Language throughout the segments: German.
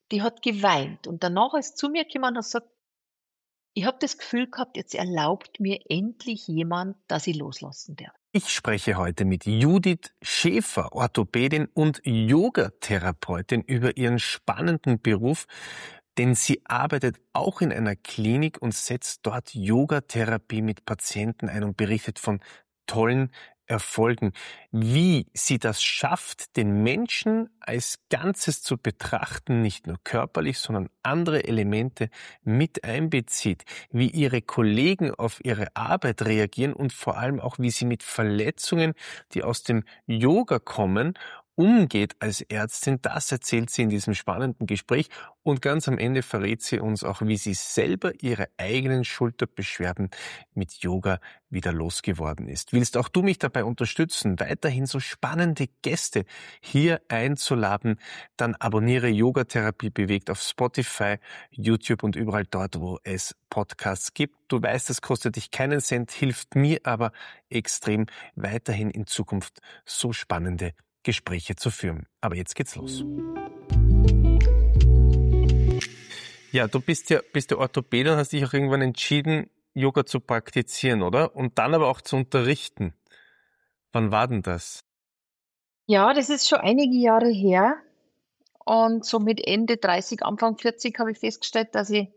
die hat geweint und danach ist zu mir gekommen und hat gesagt: „Ich habe das Gefühl gehabt, jetzt erlaubt mir endlich jemand, dass ich loslassen darf.“ Ich spreche heute mit Judith Schäfer, Orthopädin und Yogatherapeutin, über ihren spannenden Beruf, denn sie arbeitet auch in einer Klinik und setzt dort Yogatherapie mit Patienten ein und berichtet von tollen Erfolgen. Wie sie das schafft, den Menschen als Ganzes zu betrachten, nicht nur körperlich, sondern andere Elemente mit einbezieht, wie ihre Kollegen auf ihre Arbeit reagieren und vor allem auch, wie sie mit Verletzungen, die aus dem Yoga kommen, umgeht als Ärztin. Das erzählt sie in diesem spannenden Gespräch und ganz am Ende verrät sie uns auch, wie sie selber ihre eigenen Schulterbeschwerden mit Yoga wieder losgeworden ist. Willst auch du mich dabei unterstützen, weiterhin so spannende Gäste hier einzuladen, dann abonniere Yogatherapie bewegt auf Spotify, YouTube und überall dort, wo es Podcasts gibt. Du weißt, es kostet dich keinen Cent, hilft mir aber extrem, weiterhin in Zukunft so spannende Gespräche zu führen. Aber jetzt geht's los. Ja, du bist ja Orthopäde und hast dich auch irgendwann entschieden, Yoga zu praktizieren, oder? Und dann aber auch zu unterrichten. Wann war denn das? Ja, das ist schon einige Jahre her und so mit Ende 30, Anfang 40 habe ich festgestellt, dass ich,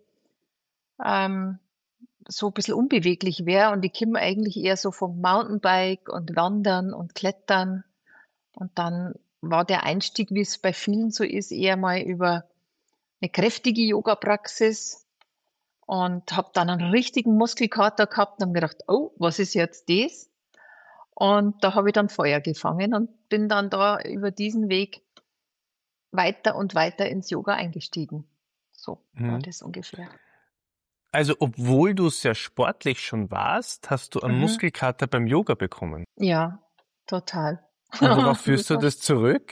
ähm, so 'n bisschen unbeweglich wäre und ich komme eigentlich eher so vom Mountainbike und Wandern und Klettern. Und dann war der Einstieg, wie es bei vielen so ist, eher mal über 'ne kräftige Yogapraxis und habe dann einen richtigen Muskelkater gehabt und habe mir gedacht: „Oh, was ist jetzt das?“ Und da habe ich dann Feuer gefangen und bin dann da über diesen Weg weiter und weiter ins Yoga eingestiegen. So war Mhm. das ungefähr. Also, obwohl du sehr sportlich schon warst, hast du einen Mhm. Muskelkater beim Yoga bekommen. Ja, total. Und worauf führst Das du war das zurück?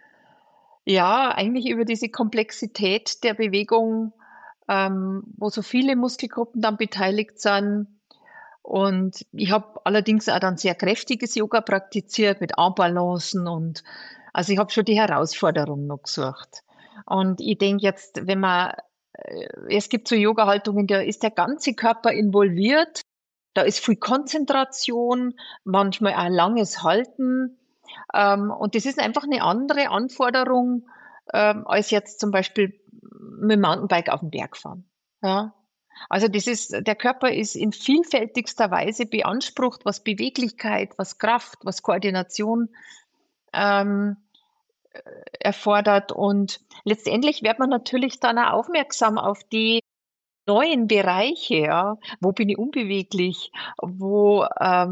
ja, eigentlich über diese Komplexität der Bewegung, wo so viele Muskelgruppen dann beteiligt sind. Und ich habe allerdings auch dann sehr kräftiges Yoga praktiziert mit Armbalancen und also ich habe schon die Herausforderung noch gesucht. Und ich denke jetzt, wenn man es gibt so Yoga-Haltungen, da ist der ganze Körper involviert, da ist viel Konzentration, manchmal auch langes Halten. Und das ist einfach eine andere Anforderung, als jetzt zum Beispiel mit dem Mountainbike auf den Berg fahren, ja? Also, das ist der Körper ist in vielfältigster Weise beansprucht, was Beweglichkeit, was Kraft, was Koordination, ähm, erfordert. Und letztendlich wird man natürlich dann auch aufmerksam auf die neuen Bereiche, ja. Wo bin ich unbeweglich? Wo,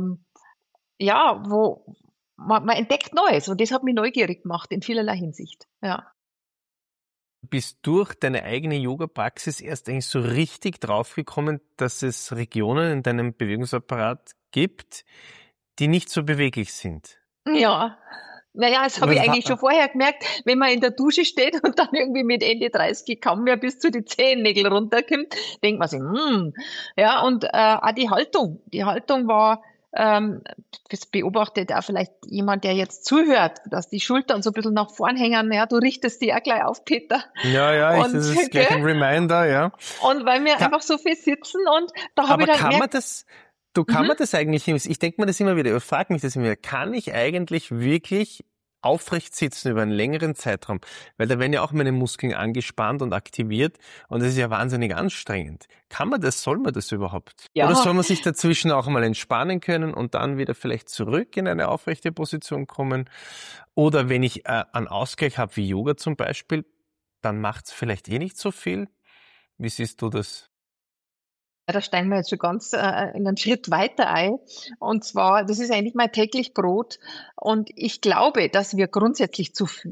ja, wo man entdeckt Neues und das hat mich neugierig gemacht in vielerlei Hinsicht, ja. Du bist durch deine eigene Yoga-Praxis erst eigentlich so richtig draufgekommen, dass es Regionen in deinem Bewegungsapparat gibt, die nicht so beweglich sind. Ja. Na ja, das habe ich Was eigentlich schon war, vorher gemerkt, wenn man in der Dusche steht und dann irgendwie mit Ende 30 kaum mehr bis zu die Zehennägel runterkommt, denkt man sich: Ja, und, auch die Haltung war, das beobachtet auch vielleicht jemand, der jetzt zuhört, dass die Schultern so 'n bisschen nach vorn hängen. Ja, du richtest die auch gleich auf, Peter. das Und ist gell? gleich ein Reminder, ja. Und weil wir Ka einfach so viel sitzen und da habe ich Aber dann kann gemerkt man das, du, kann mhm, man das eigentlich, ich denke mir das immer wieder, ich frage mich das immer wieder, kann ich eigentlich wirklich aufrecht sitzen über einen längeren Zeitraum? Weil da werden ja auch meine Muskeln angespannt und aktiviert und das ist ja wahnsinnig anstrengend. Kann man das, soll man das überhaupt? Oder soll ja. man sich dazwischen auch mal entspannen können und dann wieder vielleicht zurück in eine aufrechte Position kommen? Oder wenn ich einen Ausgleich habe wie Yoga zum Beispiel, dann macht es vielleicht eh nicht so viel. Wie siehst du das? Ja, da steigen wir jetzt schon ganz, in 'nen Schritt weiter ein. Und zwar, das ist eigentlich mein täglich Brot. Und ich glaube, dass wir grundsätzlich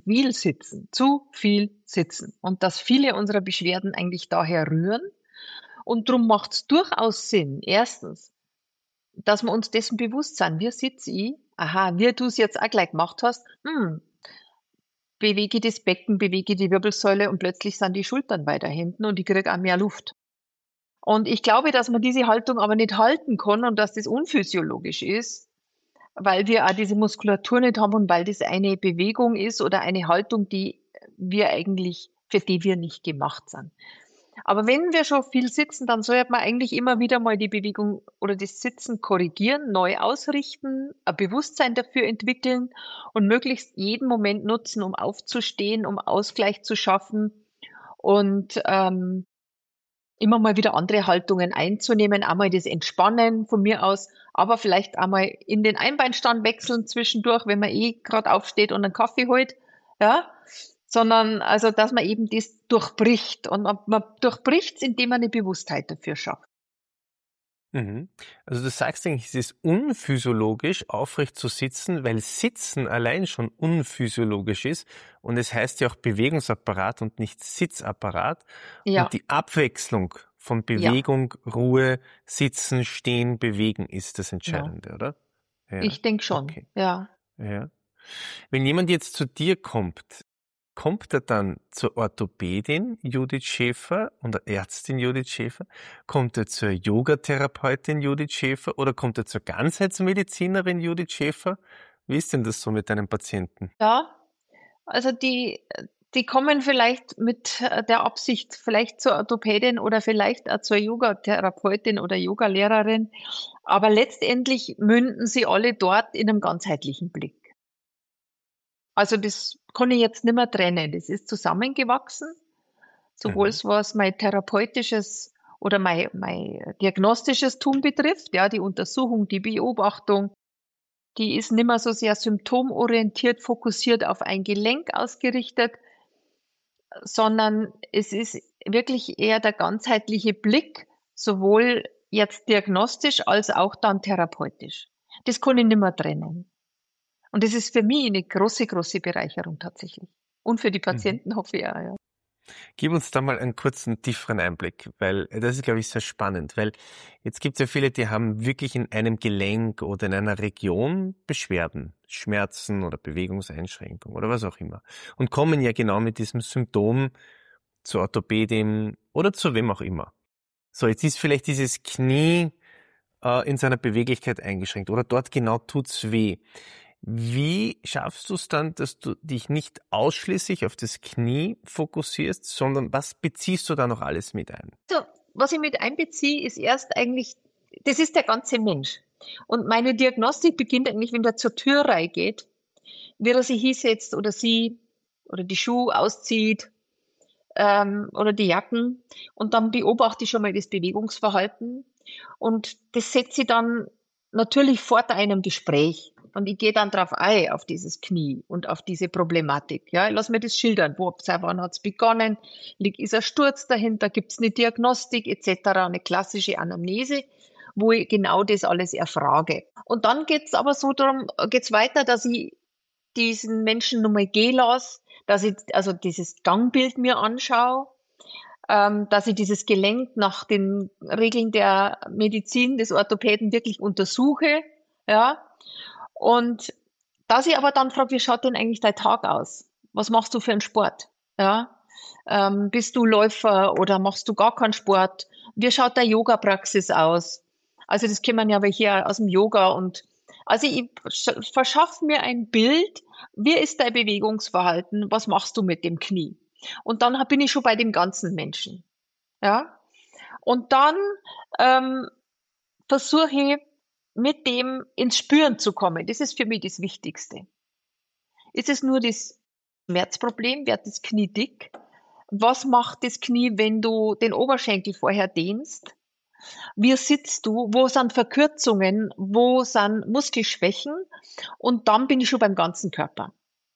zu viel sitzen und dass viele unserer Beschwerden eigentlich daher rühren. Und drum macht's durchaus Sinn, erstens, dass wir uns dessen bewusst sind: Wie sitze ich? Aha, wie du's jetzt auch gleich gemacht hast, bewege ich das Becken, bewege ich die Wirbelsäule und plötzlich sind die Schultern weiter hinten und ich kriege auch mehr Luft. Und ich glaube, dass man diese Haltung aber nicht halten kann und dass das unphysiologisch ist, weil wir auch diese Muskulatur nicht haben und weil das eine Bewegung ist oder eine Haltung, die wir eigentlich für die wir nicht gemacht sind. Aber wenn wir schon viel sitzen, dann sollte man eigentlich immer wieder mal die Bewegung oder das Sitzen korrigieren, neu ausrichten, ein Bewusstsein dafür entwickeln und möglichst jeden Moment nutzen, um aufzustehen, um Ausgleich zu schaffen und immer mal wieder andere Haltungen einzunehmen, einmal das Entspannen von mir aus, aber vielleicht einmal in den Einbeinstand wechseln zwischendurch, wenn man gerade aufsteht und einen Kaffee holt, ja, sondern also, dass man eben das durchbricht und man durchbricht es, indem man eine Bewusstheit dafür schafft. Mhm. Also du sagst eigentlich, es ist unphysiologisch, aufrecht zu sitzen, weil Sitzen allein schon unphysiologisch ist. Und es heißt ja auch Bewegungsapparat und nicht Sitzapparat. Und Ja, die Abwechslung von ja, Bewegung, Ruhe, Sitzen, Stehen, Bewegen ist das genau. Entscheidende, oder? Ja, Ich denke schon, okay. ja. Ja. Wenn jemand jetzt zu dir kommt, kommt er dann zur Orthopädin Judith Schäfer und der Ärztin Judith Schäfer? Kommt er zur Yogatherapeutin Judith Schäfer oder kommt er zur Ganzheitsmedizinerin Judith Schäfer? Wie ist denn das so mit deinen Patienten? Ja, also die kommen vielleicht mit der Absicht, vielleicht zur Orthopädin oder vielleicht auch zur Yogatherapeutin oder Yogalehrerin, aber letztendlich münden sie alle dort in einem ganzheitlichen Blick. Also das kann ich jetzt nicht mehr trennen. Das ist zusammengewachsen, sowohl Mhm. was mein therapeutisches oder mein diagnostisches Tun betrifft, ja, die Untersuchung, die Beobachtung, die ist nicht mehr so sehr symptomorientiert, fokussiert auf ein Gelenk ausgerichtet, sondern es ist wirklich eher der ganzheitliche Blick, sowohl jetzt diagnostisch als auch dann therapeutisch. Das kann ich nicht mehr trennen. Und das ist für mich eine große, große Bereicherung tatsächlich. Und für die Mhm. Patienten hoffe ich auch, ja. Gib uns da mal einen kurzen, tieferen Einblick, weil das ist, glaube ich, sehr spannend, weil jetzt gibt es ja viele, die haben wirklich in einem Gelenk oder in einer Region Beschwerden, Schmerzen oder Bewegungseinschränkungen oder was auch immer und kommen ja genau mit diesem Symptom zur Orthopädin oder zu wem auch immer. So, jetzt ist vielleicht dieses Knie in seiner Beweglichkeit eingeschränkt oder dort genau tut's weh. Wie schaffst du es dann, dass du dich nicht ausschließlich auf das Knie fokussierst, sondern was beziehst du da noch alles mit ein? So, was ich mit einbeziehe, ist erst eigentlich, das ist der ganze Mensch. Und meine Diagnostik beginnt eigentlich, wenn der zur Tür reingeht, wie er sich hinsetzt oder sie oder die Schuhe auszieht, oder die Jacken. Und dann beobachte ich schon mal das Bewegungsverhalten. Und das setze ich dann natürlich vor einem Gespräch. Und ich gehe dann drauf ein, auf dieses Knie und auf diese Problematik. Ja, ich lasse mir das schildern. Seit wann hat's begonnen? Ist ein Sturz dahinter? Gibt's eine Diagnostik etc., eine klassische Anamnese, wo ich genau das alles erfrage. Und dann geht's aber so darum, geht's weiter, dass ich diesen Menschen nochmal gehen lasse, dass ich also dieses Gangbild mir anschaue, dass ich dieses Gelenk nach den Regeln der Medizin des Orthopäden wirklich untersuche, ja, und dass ich aber dann frage, wie schaut denn eigentlich dein Tag aus? Was machst du für einen Sport? Ja, bist du Läufer oder machst du gar keinen Sport? Wie schaut deine Yoga-Praxis aus? Also das kennt man ja hier aus dem Yoga und also ich verschaffe mir ein Bild, wie ist dein Bewegungsverhalten? Was machst du mit dem Knie? Und dann bin ich schon bei dem ganzen Menschen. Ja? Und dann ähm, versuche ich mit dem ins Spüren zu kommen. Das ist für mich das Wichtigste. Ist es nur das Schmerzproblem? Wird das Knie dick? Was macht das Knie, wenn du den Oberschenkel vorher dehnst? Wie sitzt du? Wo sind Verkürzungen? Wo sind Muskelschwächen? Und dann bin ich schon beim ganzen Körper.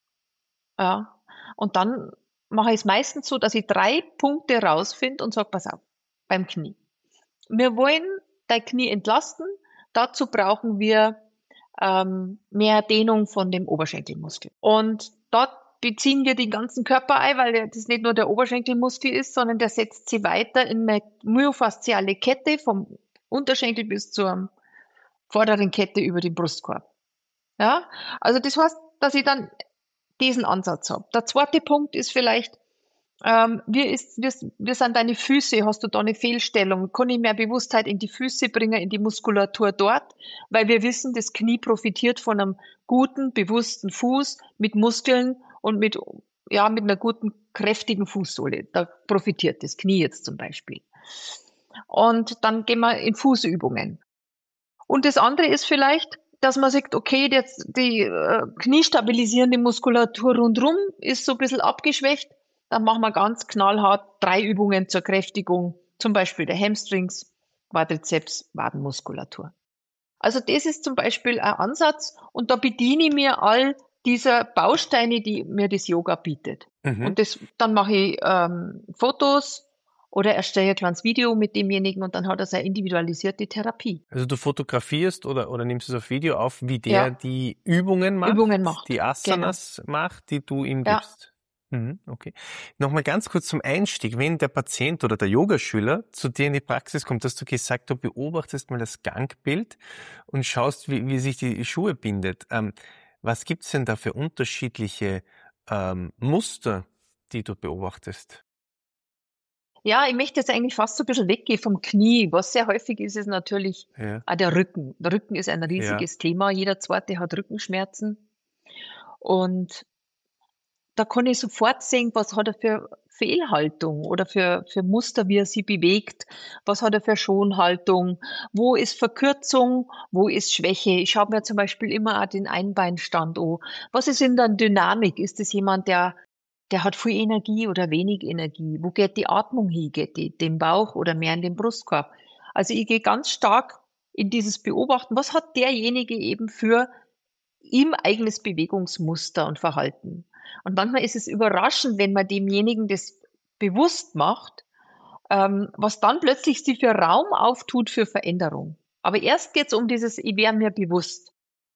Ja. Und dann mache ich es meistens so, dass ich 3 Punkte rausfinde und sage, pass auf, beim Knie. Wir wollen dein Knie entlasten. Dazu brauchen wir mehr Dehnung von dem Oberschenkelmuskel. Und dort beziehen wir den ganzen Körper ein, weil das nicht nur der Oberschenkelmuskel ist, sondern der setzt sie weiter in eine myofasziale Kette vom Unterschenkel bis zur vorderen Kette über den Brustkorb. Ja, also das heißt, dass ich dann diesen Ansatz habe. Der zweite Punkt ist vielleicht, wie sind deine Füße? Hast du da eine Fehlstellung? Kann ich mehr Bewusstheit in die Füße bringen, in die Muskulatur dort? Weil wir wissen, das Knie profitiert von einem guten, bewussten Fuß mit Muskeln und mit ja, mit einer guten, kräftigen Fußsohle. Da profitiert das Knie jetzt zum Beispiel. Und dann gehen wir in Fußübungen. Und das andere ist vielleicht, dass man sagt, okay, jetzt die kniestabilisierende Muskulatur rundherum ist so ein bisschen abgeschwächt. Dann machen wir ganz knallhart 3 Übungen zur Kräftigung, zum Beispiel der Hamstrings, Quadrizeps, Wadenmuskulatur. Also das ist zum Beispiel ein Ansatz und da bediene ich mir all dieser Bausteine, die mir das Yoga bietet. Mhm. Und dann mache ich Fotos oder erstelle ein kleines Video mit demjenigen und dann hat er seine individualisierte Therapie. Also du fotografierst oder nimmst es auf Video auf, wie der Ja, die Übungen Übungen macht, die macht. Genau. Asanas macht, die du ihm Ja. gibst. Mhm, okay. Nochmal ganz kurz zum Einstieg. Wenn der Patient oder der Yogaschüler zu dir in die Praxis kommt, hast du gesagt, du beobachtest mal das Gangbild und schaust, wie sich die Schuhe bindet. Was gibt's denn da für unterschiedliche Muster, die du beobachtest? Ja, ich möchte jetzt eigentlich fast so ein bisschen weggehen vom Knie. Was sehr häufig ist, ist natürlich Ja, auch der Rücken. Der Rücken ist ein ja. riesiges Thema. Jeder Zweite hat Rückenschmerzen. Und da kann ich sofort sehen, was hat er für Fehlhaltung oder für Muster, wie er sie bewegt. Was hat er für Schonhaltung? Wo ist Verkürzung? Wo ist Schwäche? Ich schaue mir zum Beispiel immer auch den Einbeinstand an. Was ist in der Dynamik? Ist es jemand, der hat viel Energie oder wenig Energie? Wo geht die Atmung hin? Geht die den Bauch oder mehr in den Brustkorb? Also ich gehe ganz stark in dieses Beobachten. Was hat derjenige eben für ihm eigenes Bewegungsmuster und Verhalten? Und manchmal ist es überraschend, wenn man demjenigen das bewusst macht, was dann plötzlich sich für Raum auftut für Veränderung. Aber erst geht es um dieses, ich wäre mir bewusst.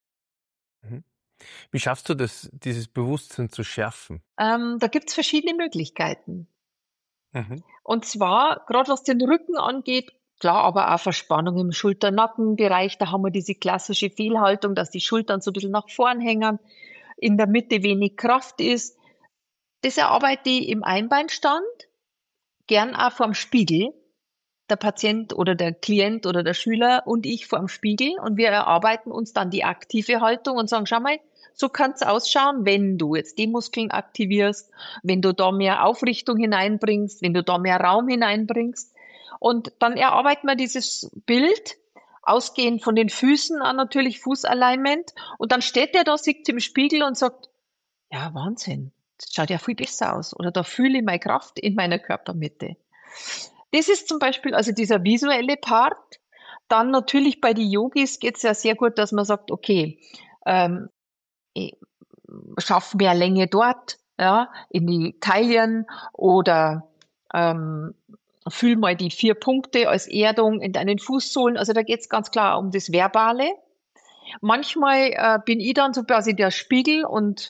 Mhm. Wie schaffst du das, dieses Bewusstsein zu schärfen? Da gibt es verschiedene Möglichkeiten. Mhm. Und zwar, gerade was den Rücken angeht, klar, aber auch Verspannung im Schulter-Nackenbereich, da haben wir diese klassische Fehlhaltung, dass die Schultern so ein bisschen nach vorn hängen, in der Mitte wenig Kraft ist. Das erarbeite ich im Einbeinstand, gern auch vorm Spiegel. Der Patient oder der Klient oder der Schüler und ich vorm Spiegel und wir erarbeiten uns dann die aktive Haltung und sagen, schau mal, so kann's ausschauen, wenn du jetzt die Muskeln aktivierst, wenn du da mehr Aufrichtung hineinbringst, wenn du da mehr Raum hineinbringst. Und dann erarbeiten wir dieses Bild, ausgehend von den Füßen an natürlich Fußalignment. Und dann steht der da, sieht im Spiegel und sagt, ja, Wahnsinn, das schaut ja viel besser aus. Oder da fühle ich meine Kraft in meiner Körpermitte. Das ist zum Beispiel also dieser visuelle Part. Dann natürlich bei den Yogis geht es ja sehr gut, dass man sagt, okay, ähm, ich schaff mehr Länge dort, ja, in die Taillen oder ähm, fühl mal die 4 Punkte als Erdung in deinen Fußsohlen. Also da geht es ganz klar um das Verbale. Manchmal bin ich dann so quasi der Spiegel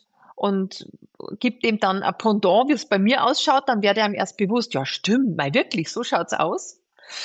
und gebe dem dann ein Pendant, wie es bei mir ausschaut. Dann werde einem erst bewusst, ja stimmt, mal wirklich, so schaut's aus.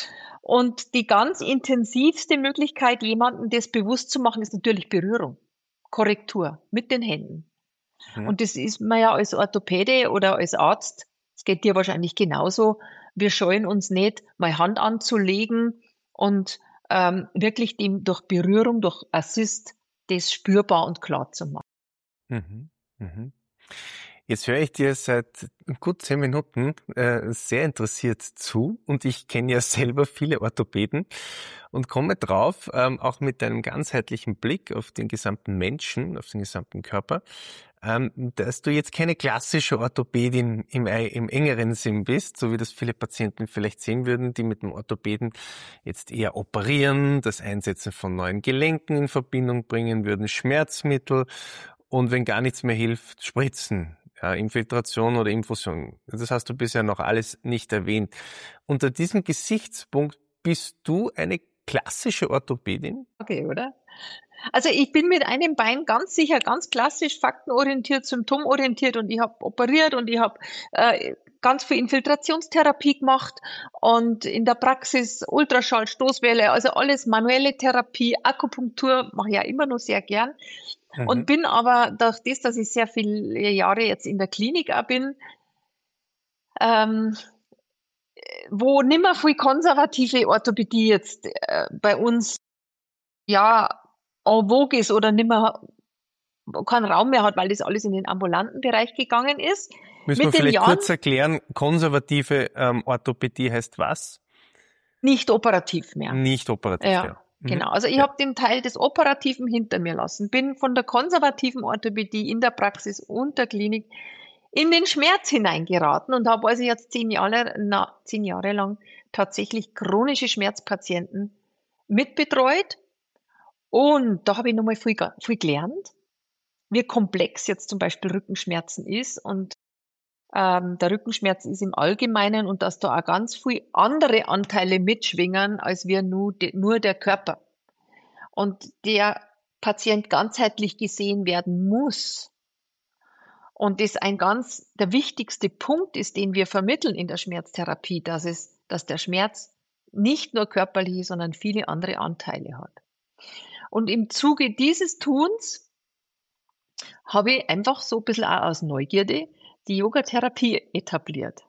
Und die ganz intensivste Möglichkeit, jemandem das bewusst zu machen, ist natürlich Berührung, Korrektur mit den Händen. Mhm. Und das ist man ja als Orthopäde oder als Arzt, es geht dir wahrscheinlich genauso, wir scheuen uns nicht, mal Hand anzulegen und wirklich dem durch Berührung, durch Assist, das spürbar und klar zu machen. Mhm. Mhm. Jetzt höre ich dir seit gut 10 Minuten sehr interessiert zu und ich kenne ja selber viele Orthopäden und komme drauf, auch mit deinem ganzheitlichen Blick auf den gesamten Menschen, auf den gesamten Körper, dass du jetzt keine klassische Orthopädin im engeren Sinn bist, so wie das viele Patienten vielleicht sehen würden, die mit dem Orthopäden jetzt eher operieren, das Einsetzen von neuen Gelenken in Verbindung bringen würden, Schmerzmittel und wenn gar nichts mehr hilft, Spritzen, ja, Infiltration oder Infusion. Das hast du bisher noch alles nicht erwähnt. Unter diesem Gesichtspunkt bist du eine klassische Orthopädin? Okay, oder? Also ich bin mit einem Bein ganz sicher, ganz klassisch, faktenorientiert, symptomorientiert und ich habe operiert und ich habe ganz viel Infiltrationstherapie gemacht und in der Praxis Ultraschall, Stoßwelle, also alles manuelle Therapie, Akupunktur mache ich ja immer noch sehr gern und Mhm. bin aber durch das, dass ich sehr viele Jahre jetzt in der Klinik auch bin, ähm, wo nimmer viel konservative Orthopädie jetzt bei uns ja en vogue ist oder nimmer keinen Raum mehr hat, weil das alles in den ambulanten Bereich gegangen ist, Müssen wir Mit den vielleicht Jahren kurz erklären, konservative Orthopädie heißt was? nicht operativ mehr. Nicht operativ, ja. Ja, genau. Also ich Ja. habe den Teil des Operativen hinter mir lassen, bin von der konservativen Orthopädie in der Praxis und der Klinik in den Schmerz hineingeraten und habe also jetzt 10 Jahre lang tatsächlich chronische Schmerzpatienten mitbetreut. Und da habe ich nochmal viel gelernt, wie komplex jetzt zum Beispiel Rückenschmerzen ist. Und der Rückenschmerz ist im Allgemeinen und dass da auch ganz viel andere Anteile mitschwingen, als wir nur der Körper. Und der Patient ganzheitlich gesehen werden muss. Und das der wichtigste Punkt ist, den wir vermitteln in der Schmerztherapie, dass der Schmerz nicht nur körperliche, sondern viele andere Anteile hat. Und im Zuge dieses Tuns habe ich einfach so ein bisschen auch aus Neugierde die Yogatherapie etabliert.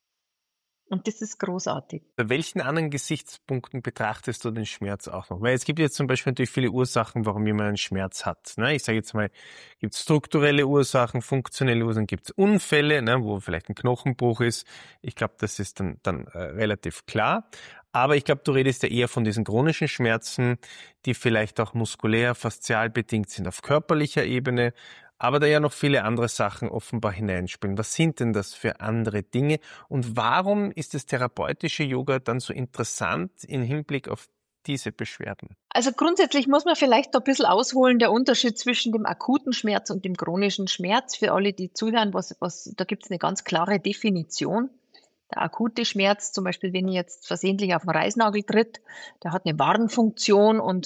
Und das ist großartig. Bei welchen anderen Gesichtspunkten betrachtest du den Schmerz auch noch? Weil es gibt jetzt zum Beispiel natürlich viele Ursachen, warum jemand einen Schmerz hat. Ne? Ich sage jetzt mal, gibt es strukturelle Ursachen, funktionelle Ursachen, gibt es Unfälle, ne, wo vielleicht ein Knochenbruch ist. Ich glaube, das ist dann relativ klar. Aber ich glaube, du redest ja eher von diesen chronischen Schmerzen, die vielleicht auch muskulär, faszial bedingt sind auf körperlicher Ebene, aber da ja noch viele andere Sachen offenbar hineinspielen. Was sind denn das für andere Dinge? Und warum ist das therapeutische Yoga dann so interessant im Hinblick auf diese Beschwerden? Also grundsätzlich muss man vielleicht da ein bisschen ausholen, der Unterschied zwischen dem akuten Schmerz und dem chronischen Schmerz. Für alle, die zuhören, da gibt es eine ganz klare Definition. Der akute Schmerz, zum Beispiel, wenn ich jetzt versehentlich auf den Reißnagel tritt, der hat eine Warnfunktion und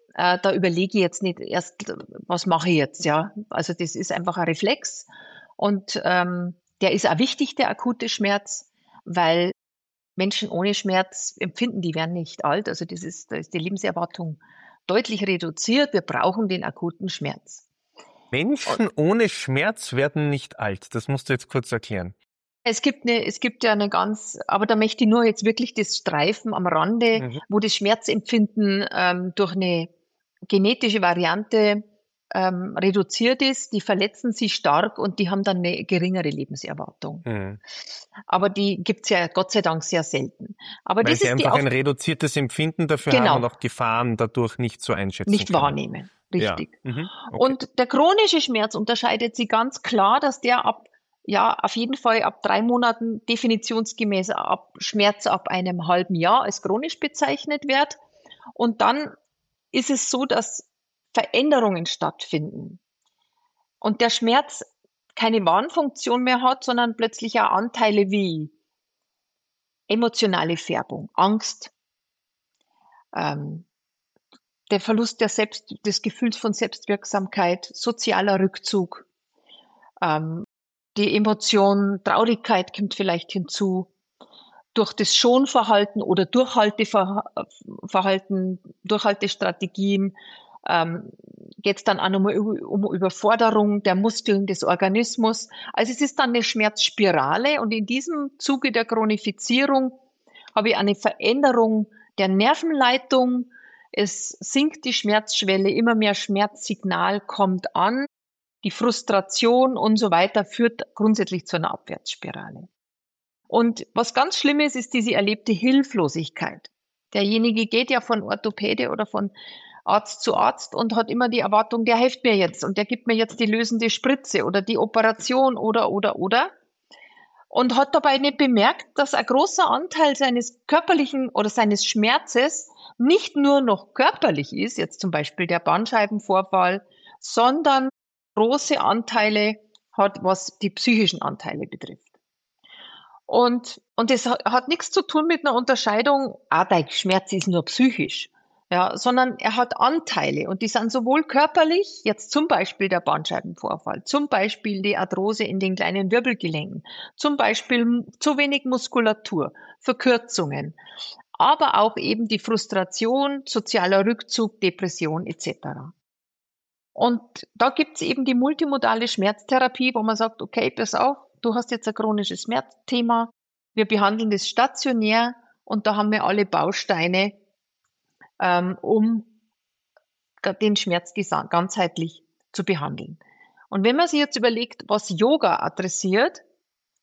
da überlege ich jetzt nicht erst, was mache ich jetzt, ja. Also das ist einfach ein Reflex und der ist auch wichtig, der akute Schmerz, weil Menschen ohne Schmerz empfinden, die werden nicht alt. Also da ist die Lebenserwartung deutlich reduziert. Wir brauchen den akuten Schmerz. Menschen ohne Schmerz werden nicht alt. Das musst du jetzt kurz erklären. Es gibt ja eine aber da möchte ich nur jetzt wirklich das Streifen am Rande, wo das Schmerzempfinden durch eine genetische Variante reduziert ist. Die verletzen sich stark und die haben dann eine geringere Lebenserwartung. Mhm. Aber die gibt's ja Gott sei Dank sehr selten. Aber Weil das sie ist einfach ein reduziertes Empfinden dafür Genau. haben und auch Gefahren dadurch nicht so einschätzen nicht können. wahrnehmen. Richtig. Ja. Okay. Und der chronische Schmerz unterscheidet sich ganz klar, dass der auf jeden Fall ab 3 Monaten definitionsgemäß Schmerz ab einem halben Jahr als chronisch bezeichnet wird. Und dann ist es so, dass Veränderungen stattfinden. Und der Schmerz keine Warnfunktion mehr hat, sondern plötzlich auch Anteile wie emotionale Färbung, Angst, der Verlust des Gefühls von Selbstwirksamkeit, sozialer Rückzug, die Emotion Traurigkeit kommt vielleicht hinzu. Durch das Schonverhalten oder Durchhaltestrategien geht es dann auch nochmal um Überforderung der Muskeln des Organismus. Also es ist dann eine Schmerzspirale und in diesem Zuge der Chronifizierung habe ich eine Veränderung der Nervenleitung. Es sinkt die Schmerzschwelle, immer mehr Schmerzsignal kommt an. Die Frustration und so weiter führt grundsätzlich zu einer Abwärtsspirale. Und was ganz schlimm ist diese erlebte Hilflosigkeit. Derjenige geht ja von Orthopäde oder von Arzt zu Arzt und hat immer die Erwartung, der hilft mir jetzt und der gibt mir jetzt die lösende Spritze oder die Operation oder. Und hat dabei nicht bemerkt, dass ein großer Anteil seines körperlichen oder seines Schmerzes nicht nur noch körperlich ist, jetzt zum Beispiel der Bandscheibenvorfall, sondern große Anteile hat, was die psychischen Anteile betrifft. Und das hat nichts zu tun mit einer Unterscheidung, dein Schmerz ist nur psychisch, ja, sondern er hat Anteile und die sind sowohl körperlich, jetzt zum Beispiel der Bandscheibenvorfall, zum Beispiel die Arthrose in den kleinen Wirbelgelenken, zum Beispiel zu wenig Muskulatur, Verkürzungen, aber auch eben die Frustration, sozialer Rückzug, Depression etc. Und da gibt's eben die multimodale Schmerztherapie, wo man sagt, okay, pass auf, du hast jetzt ein chronisches Schmerzthema, wir behandeln das stationär und da haben wir alle Bausteine, um den Schmerz ganzheitlich zu behandeln. Und wenn man sich jetzt überlegt, was Yoga adressiert,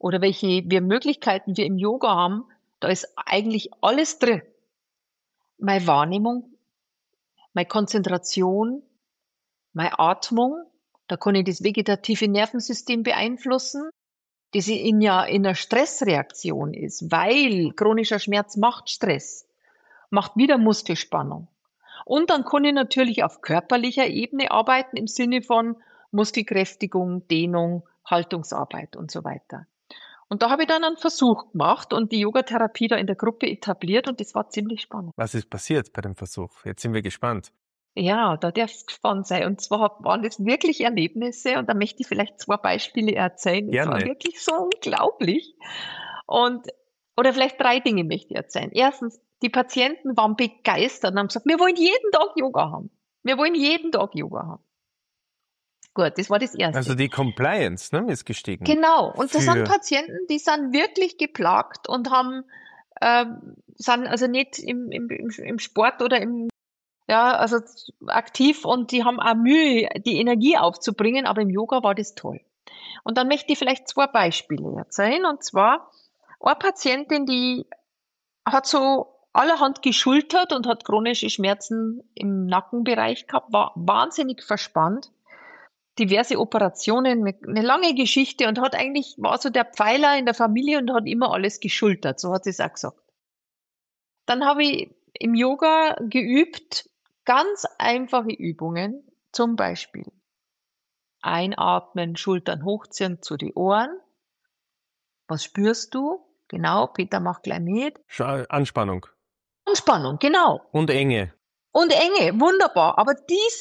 oder welche Möglichkeiten wir im Yoga haben, da ist eigentlich alles drin. Meine Wahrnehmung, meine Konzentration, meine Atmung, da kann ich das vegetative Nervensystem beeinflussen, das in einer Stressreaktion ist, weil chronischer Schmerz macht Stress, macht wieder Muskelspannung. Und dann kann ich natürlich auf körperlicher Ebene arbeiten im Sinne von Muskelkräftigung, Dehnung, Haltungsarbeit und so weiter. Und da habe ich dann einen Versuch gemacht und die Yogatherapie da in der Gruppe etabliert und das war ziemlich spannend. Was ist passiert bei dem Versuch? Jetzt sind wir gespannt. Ja, da darfst du gespannt sein. Und zwar waren das wirklich Erlebnisse und da möchte ich vielleicht 2 Beispiele erzählen. Das war Gerne. wirklich so unglaublich. Und, oder vielleicht 3 Dinge möchte ich erzählen. Erstens, die Patienten waren begeistert und haben gesagt, wir wollen jeden Tag Yoga haben. Wir wollen jeden Tag Yoga haben. Gut, das war das Also Erste. die Compliance, ne, ist gestiegen. Genau. Und das sind Für Patienten, die sind wirklich geplagt und sind also nicht im Sport oder also aktiv und die haben auch Mühe, die Energie aufzubringen, aber im Yoga war das toll. Und dann möchte ich vielleicht 2 Beispiele erzählen. Und zwar eine Patientin, die hat so allerhand geschultert und hat chronische Schmerzen im Nackenbereich gehabt, war wahnsinnig verspannt, diverse Operationen, eine lange Geschichte und war so der Pfeiler in der Familie und hat immer alles geschultert, so hat sie es auch gesagt. Dann habe ich im Yoga geübt, ganz einfache Übungen, zum Beispiel einatmen, Schultern hochziehen zu die Ohren. Was spürst du? Genau, Peter macht gleich mit. Anspannung Anspannung, genau. und Enge. Und Enge, wunderbar. Aber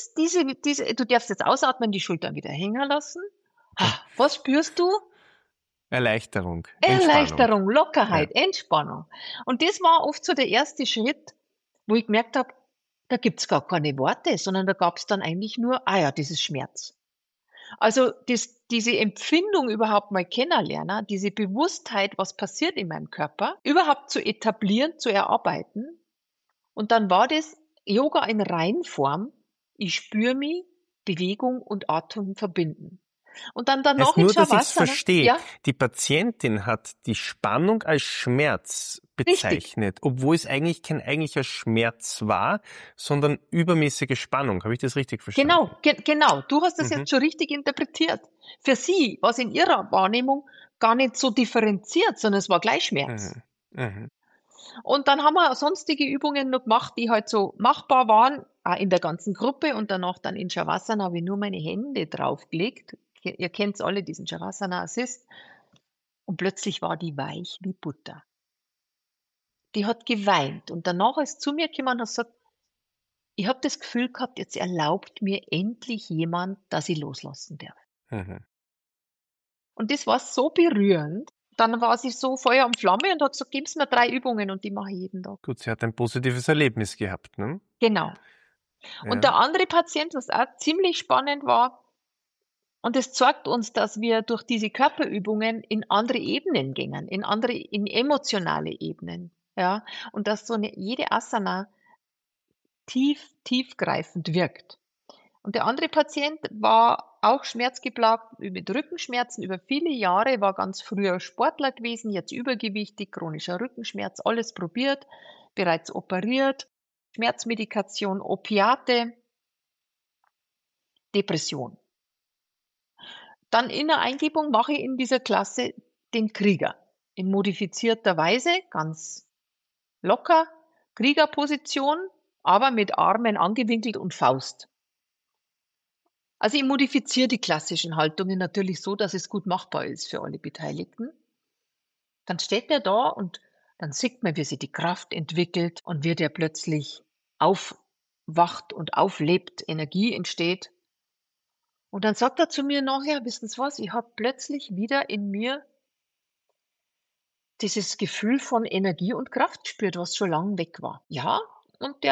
du darfst jetzt ausatmen, die Schultern wieder hängen lassen. Was spürst du? Erleichterung, Entspannung. Erleichterung, Lockerheit, Entspannung. Und das war oft so der erste Schritt, wo ich gemerkt habe, da gibt's gar keine Worte, sondern da gab's dann eigentlich nur, das ist Schmerz. Also diese Empfindung überhaupt mal kennenlernen, diese Bewusstheit, was passiert in meinem Körper, überhaupt zu etablieren, zu erarbeiten. Und dann war das Yoga in Reinform. Ich spüre mich, Bewegung und Atmung verbinden. Und dann danach in Nur, dass ich es Shavasana. verstehe. Ja, Die Patientin hat die Spannung als Schmerz richtig. bezeichnet, obwohl es eigentlich kein eigentlicher Schmerz war, sondern übermäßige Spannung. Habe ich das richtig verstanden? Genau. Du hast das jetzt schon richtig interpretiert. Für sie war es in ihrer Wahrnehmung gar nicht so differenziert, sondern es war gleich Schmerz. Und dann haben wir sonstige Übungen noch gemacht, die halt so machbar waren, auch in der ganzen Gruppe. Und danach dann in Shavasana habe ich nur meine Hände draufgelegt. Ihr kennt alle, diesen Shavasana Assist. Und plötzlich war die weich wie Butter. Die hat geweint. Und danach ist zu mir gekommen und hat gesagt, ich habe das Gefühl gehabt, jetzt erlaubt mir endlich jemand, dass ich loslassen darf. Und das war so berührend. Dann war sie so Feuer und Flamme und hat gesagt, geben Sie mir 3 Übungen und die mache ich jeden Tag. Gut, sie hat ein positives Erlebnis gehabt, ne? Genau. Ja. Und der andere Patient, was auch ziemlich spannend war, und es zeigt uns, dass wir durch diese Körperübungen in andere Ebenen gehen, in emotionale Ebenen. Ja, und dass jede Asana tiefgreifend wirkt. Und der andere Patient war auch schmerzgeplagt mit Rückenschmerzen über viele Jahre, war ganz früher Sportler gewesen, jetzt übergewichtig, chronischer Rückenschmerz, alles probiert, bereits operiert, Schmerzmedikation, Opiate, Depression. Dann in der Eingebung mache ich in dieser Klasse den Krieger. In modifizierter Weise, ganz locker, Kriegerposition, aber mit Armen angewinkelt und Faust. Also ich modifiziere die klassischen Haltungen natürlich so, dass es gut machbar ist für alle Beteiligten. Dann steht er da und dann sieht man, wie sich die Kraft entwickelt und wie der plötzlich aufwacht und auflebt, Energie entsteht. Und dann sagt er zu mir nachher, wissen Sie was, ich habe plötzlich wieder in mir dieses Gefühl von Energie und Kraft gespürt, was schon lange weg war. Ja, und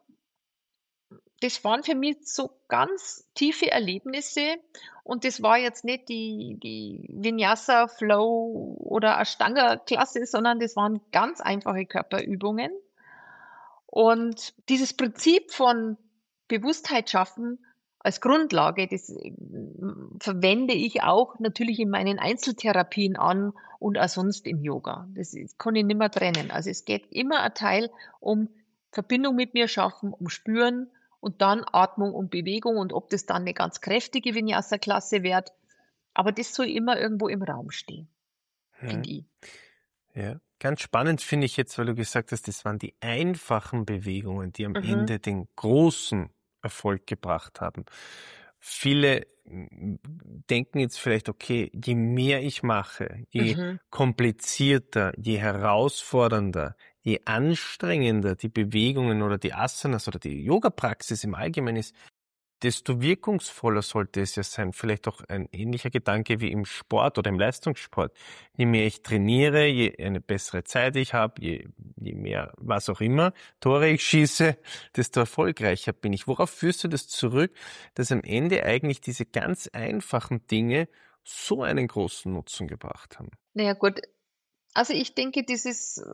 das waren für mich so ganz tiefe Erlebnisse und das war jetzt nicht die Vinyasa, Flow oder Ashtanga-Klasse, sondern das waren ganz einfache Körperübungen. Und dieses Prinzip von Bewusstheit schaffen als Grundlage. Das verwende ich auch natürlich in meinen Einzeltherapien an und auch sonst im Yoga. Kann ich nicht mehr trennen. Also es geht immer ein Teil um Verbindung mit mir schaffen, um Spüren und dann Atmung und Bewegung und ob das dann eine ganz kräftige Vinyasa-Klasse wird. Aber das soll immer irgendwo im Raum stehen, Mhm. finde ich. Ja. Ganz spannend finde ich jetzt, weil du gesagt hast, das waren die einfachen Bewegungen, die am Mhm. Ende den großen Erfolg gebracht haben. Viele denken jetzt vielleicht, okay, je mehr ich mache, je Mhm. komplizierter, je herausfordernder, je anstrengender die Bewegungen oder die Asanas oder die Yoga-Praxis im Allgemeinen ist, desto wirkungsvoller sollte es ja sein. Vielleicht auch ein ähnlicher Gedanke wie im Sport oder im Leistungssport. Je mehr ich trainiere, je eine bessere Zeit ich habe, je mehr was auch immer Tore ich schieße, desto erfolgreicher bin ich. Worauf führst du das zurück, dass am Ende eigentlich diese ganz einfachen Dinge so einen großen Nutzen gebracht haben? Naja, gut. Also ich denke, das ist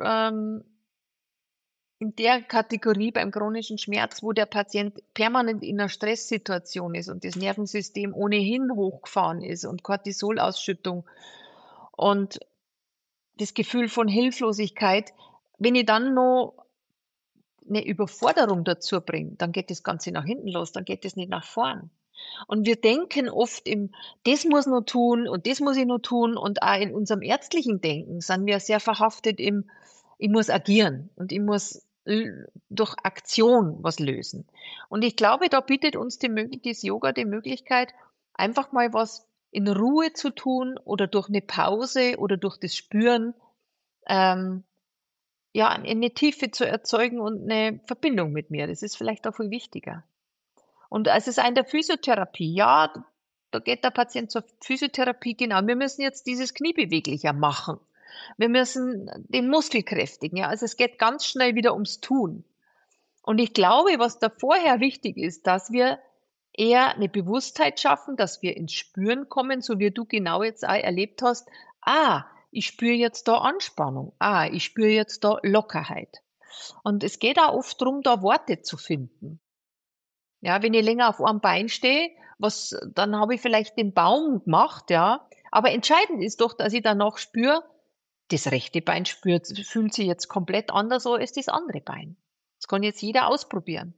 in der Kategorie beim chronischen Schmerz, wo der Patient permanent in einer Stresssituation ist und das Nervensystem ohnehin hochgefahren ist und Cortisolausschüttung und das Gefühl von Hilflosigkeit. Wenn ich dann noch eine Überforderung dazu bringe, dann geht das Ganze nach hinten los, dann geht es nicht nach vorn. Und wir denken oft im, das muss noch tun und das muss ich noch tun und auch in unserem ärztlichen Denken sind wir sehr verhaftet im, ich muss agieren und ich muss durch Aktion was lösen. Und ich glaube, da bietet uns das Yoga die Möglichkeit, einfach mal was in Ruhe zu tun oder durch eine Pause oder durch das Spüren, ähm, ja, eine Tiefe zu erzeugen und eine Verbindung mit mir. Das ist vielleicht auch viel wichtiger. Und es ist auch in der Physiotherapie. Ja, da geht der Patient zur Physiotherapie, genau. Wir müssen jetzt dieses Knie beweglicher machen. Wir müssen den Muskel kräftigen. Ja, also es geht ganz schnell wieder ums Tun. Und ich glaube, was da vorher wichtig ist, dass wir eher eine Bewusstheit schaffen, dass wir ins Spüren kommen, so wie du genau jetzt auch erlebt hast. Ah, ich spüre jetzt da Anspannung. Ah, ich spüre jetzt da Lockerheit. Und es geht auch oft darum, da Worte zu finden. Ja, wenn ich länger auf einem Bein stehe, dann habe ich vielleicht den Baum gemacht, ja. Aber entscheidend ist doch, dass ich danach spüre, das rechte Bein fühlt sich jetzt komplett anders an als das andere Bein. Das kann jetzt jeder ausprobieren.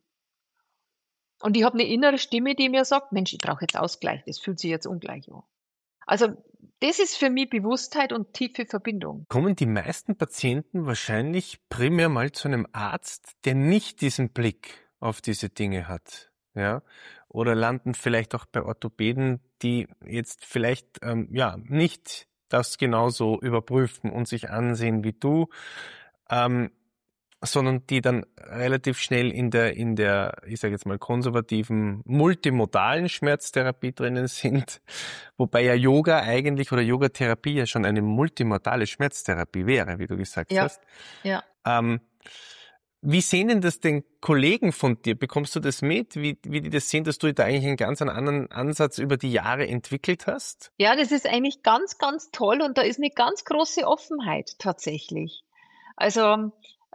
Und ich habe eine innere Stimme, die mir sagt, Mensch, ich brauche jetzt Ausgleich, das fühlt sich jetzt ungleich an. Also das ist für mich Bewusstheit und tiefe Verbindung. Kommen die meisten Patienten wahrscheinlich primär mal zu einem Arzt, der nicht diesen Blick auf diese Dinge hat, ja? Oder landen vielleicht auch bei Orthopäden, die jetzt vielleicht ja nicht das genauso überprüfen und sich ansehen wie du, ähm, sondern die dann relativ schnell in der, ich sage jetzt mal, konservativen, multimodalen Schmerztherapie drinnen sind, wobei ja Yoga eigentlich oder Yogatherapie ja schon eine multimodale Schmerztherapie wäre, wie du gesagt Ja, hast. ja. Ähm, Wie sehen denn das den Kollegen von dir? Bekommst du das mit, wie die das sehen, dass du da eigentlich einen ganz anderen Ansatz über die Jahre entwickelt hast? Ja, das ist eigentlich ganz, ganz toll und da ist eine ganz große Offenheit tatsächlich. Also,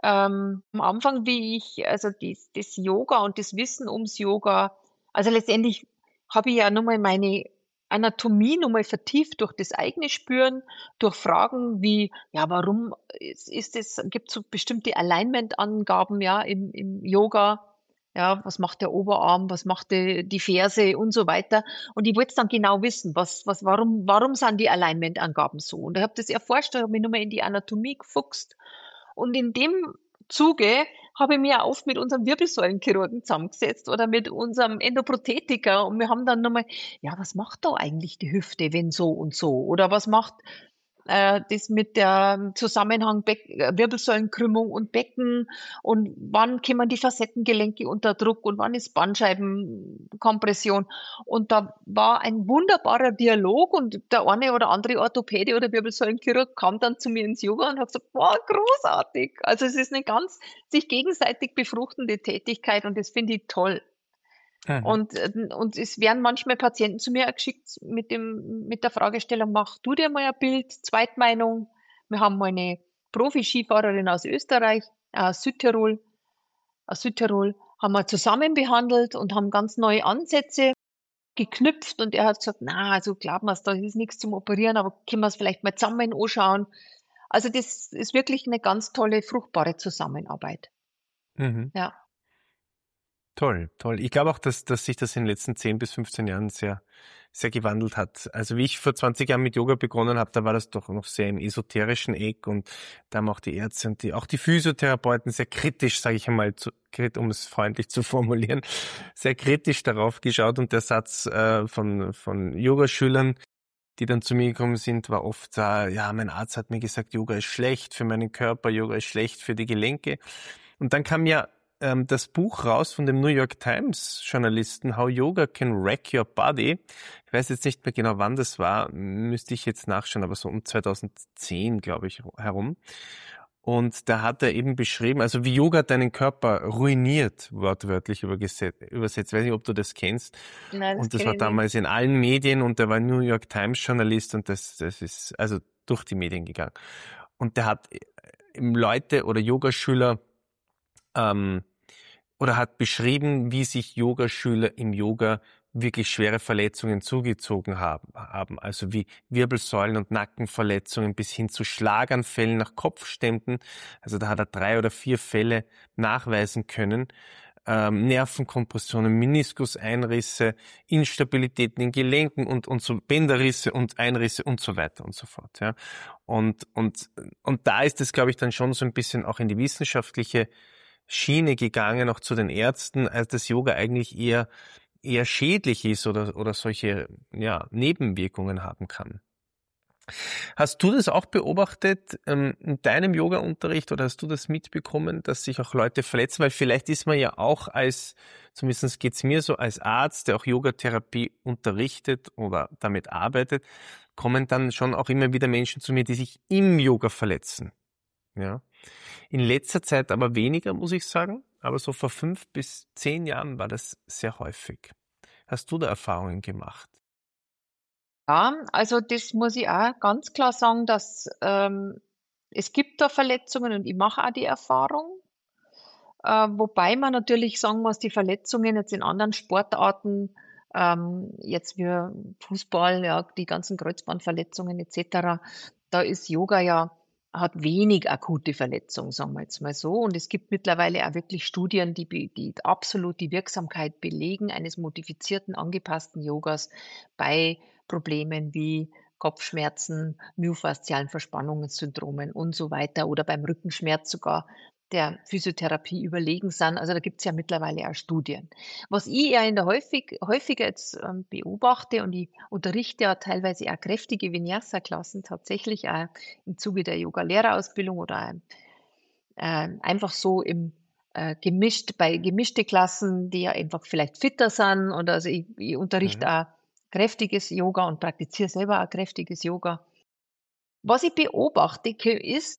am Anfang, wie ich also das Yoga und das Wissen ums Yoga also, letztendlich habe ich ja noch mal meine Anatomie noch mal vertieft durch das eigene Spüren, durch Fragen wie: „Ja, warum ist es gibt's so bestimmte Alignment-Angaben, ja, im Yoga? Ja, was macht der Oberarm, was macht die Ferse und so weiter. Und ich wollte dann genau wissen, warum sind die Alignment-Angaben so? Und ich habe das erforscht, da habe mich noch mal in die Anatomie gefuchst und in dem Zuge habe ich mich auch oft mit unserem Wirbelsäulenchirurgen zusammengesetzt oder mit unserem Endoprothetiker und wir haben dann nochmal, ja, was macht da eigentlich die Hüfte, wenn so und so? Oder was macht das mit der Zusammenhang Wirbelsäulenkrümmung und Becken und wann kommen die Facettengelenke unter Druck und wann ist Bandscheibenkompression. Und da war ein wunderbarer Dialog und der eine oder andere Orthopäde oder Wirbelsäulenchirurg kam dann zu mir ins Yoga und hat gesagt, boah, großartig. Also es ist eine ganz sich gegenseitig befruchtende Tätigkeit und das finde ich toll. Mhm. Und es werden manchmal Patienten zu mir geschickt mit der Fragestellung, mach du dir mal ein Bild, Zweitmeinung. Wir haben mal eine Profi-Skifahrerin aus Österreich, aus Südtirol, haben wir zusammen behandelt und haben ganz neue Ansätze geknüpft und er hat gesagt, na, also glaub mir's, da ist nichts zum Operieren, aber können wir es vielleicht mal zusammen anschauen. Also das ist wirklich eine ganz tolle, fruchtbare Zusammenarbeit. Mhm. Ja. Toll, toll. Ich glaube auch, dass sich das in den letzten 10 bis 15 Jahren sehr, sehr gewandelt hat. Also wie ich vor 20 Jahren mit Yoga begonnen habe, da war das doch noch sehr im esoterischen Eck und da haben auch die Ärzte und auch die Physiotherapeuten sehr kritisch, sage ich einmal, um es freundlich zu formulieren, sehr kritisch darauf geschaut und der Satz von Yogaschülern, die dann zu mir gekommen sind, war oft, ja, mein Arzt hat mir gesagt, Yoga ist schlecht für meinen Körper, Yoga ist schlecht für die Gelenke. Und dann kam ja das Buch raus von dem New York Times Journalisten, How Yoga Can Wreck Your Body. Ich weiß jetzt nicht mehr genau, wann das war, müsste ich jetzt nachschauen, aber so um 2010, glaube ich, herum. Und da hat er eben beschrieben, also wie Yoga deinen Körper ruiniert, wortwörtlich übersetzt. Weiß nicht, ob du das kennst. Nein, das Und das kenne war ich nicht. damals in allen Medien und der war New York Times Journalist und das ist also durch die Medien gegangen. Und der hat Leute oder Yogaschüler ähm, oder hat beschrieben, wie sich Yogaschüler im Yoga wirklich schwere Verletzungen zugezogen haben. Also wie Wirbelsäulen- und Nackenverletzungen bis hin zu Schlaganfällen nach Kopfständen. Also da hat er 3 oder 4 Fälle nachweisen können. Nervenkompressionen, Meniskuseinrisse, Instabilitäten in Gelenken und so Bänderrisse und Einrisse und so weiter und so fort. Ja. Und da ist es, glaube ich, dann schon so ein bisschen auch in die wissenschaftliche Schiene gegangen, auch zu den Ärzten, als das Yoga eigentlich eher schädlich ist oder solche, ja, Nebenwirkungen haben kann. Hast du das auch beobachtet, in deinem Yoga-Unterricht oder hast du das mitbekommen, dass sich auch Leute verletzen? Weil vielleicht ist man ja auch zumindest geht's mir so, als Arzt, der auch Yogatherapie unterrichtet oder damit arbeitet, kommen dann schon auch immer wieder Menschen zu mir, die sich im Yoga verletzen. Ja. In letzter Zeit aber weniger, muss ich sagen. Aber so vor 5 bis 10 Jahren war das sehr häufig. Hast du da Erfahrungen gemacht? Ja, also das muss ich auch ganz klar sagen, dass es gibt da Verletzungen und ich mache auch die Erfahrung. Wobei man natürlich sagen muss, die Verletzungen jetzt in anderen Sportarten, jetzt wie Fußball, ja, die ganzen Kreuzbandverletzungen etc., da ist Yoga ja, hat wenig akute Verletzungen, sagen wir jetzt mal so. Und es gibt mittlerweile auch wirklich Studien, die absolut die Wirksamkeit belegen eines modifizierten, angepassten Yogas bei Problemen wie Kopfschmerzen, myofaszialen Verspannungssyndromen und so weiter oder beim Rückenschmerz sogar der Physiotherapie überlegen sind. Also da gibt's ja mittlerweile auch Studien. Was ich ja häufiger jetzt beobachte und ich unterrichte ja teilweise auch kräftige Vinyasa-Klassen tatsächlich auch im Zuge der Yoga-Lehrerausbildung oder einfach so bei gemischte Klassen, die ja einfach vielleicht fitter sind. Und also ich unterrichte Mhm. auch kräftiges Yoga und praktiziere selber auch kräftiges Yoga. Was ich beobachte, ist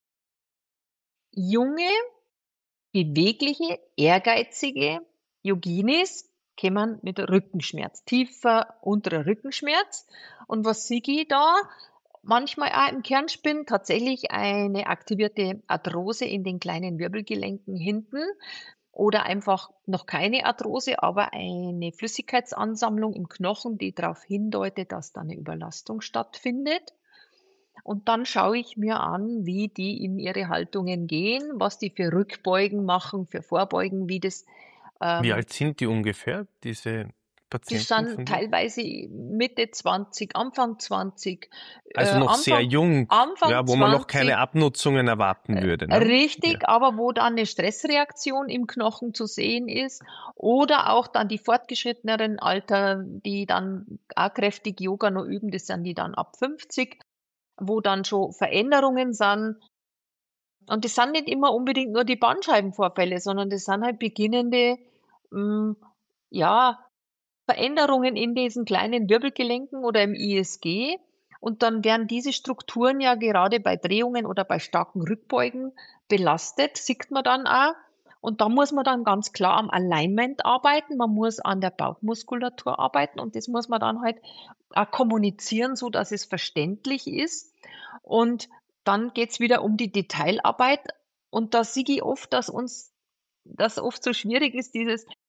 junge, bewegliche, ehrgeizige Yoginis kommen mit Rückenschmerz, tiefer unterer Rückenschmerz. Und was sehe ich da? Manchmal auch im Kernspinn tatsächlich eine aktivierte Arthrose in den kleinen Wirbelgelenken hinten oder einfach noch keine Arthrose, aber eine Flüssigkeitsansammlung im Knochen, die darauf hindeutet, dass da eine Überlastung stattfindet. Und dann schaue ich mir an, wie die in ihre Haltungen gehen, was die für Rückbeugen machen, für Vorbeugen, wie das, Wie ähm, alt sind die ungefähr, diese die Patienten sind von dir? teilweise Mitte 20, Anfang 20, Also noch sehr jung, Anfang ja, wo man noch keine 20, Abnutzungen erwarten würde, ne? Ja. richtig, aber wo dann eine Stressreaktion im Knochen zu sehen ist oder auch dann die fortgeschritteneren Alter, die dann auch kräftig Yoga noch üben, das sind die dann ab 50, wo dann schon Veränderungen sind. Und das sind nicht immer unbedingt nur die Bandscheibenvorfälle, sondern das sind halt beginnende, hm, ja, Veränderungen in diesen kleinen Wirbelgelenken oder im ISG. Und dann werden diese Strukturen ja gerade bei Drehungen oder bei starken Rückbeugen belastet, sieht man dann auch. Und da muss man dann ganz klar am Alignment arbeiten, man muss an der Bauchmuskulatur arbeiten und das muss man dann halt auch kommunizieren, so dass es verständlich ist. Und dann geht's wieder um die Detailarbeit. Und da sehe ich oft, dass uns das oft so schwierig ist, dieses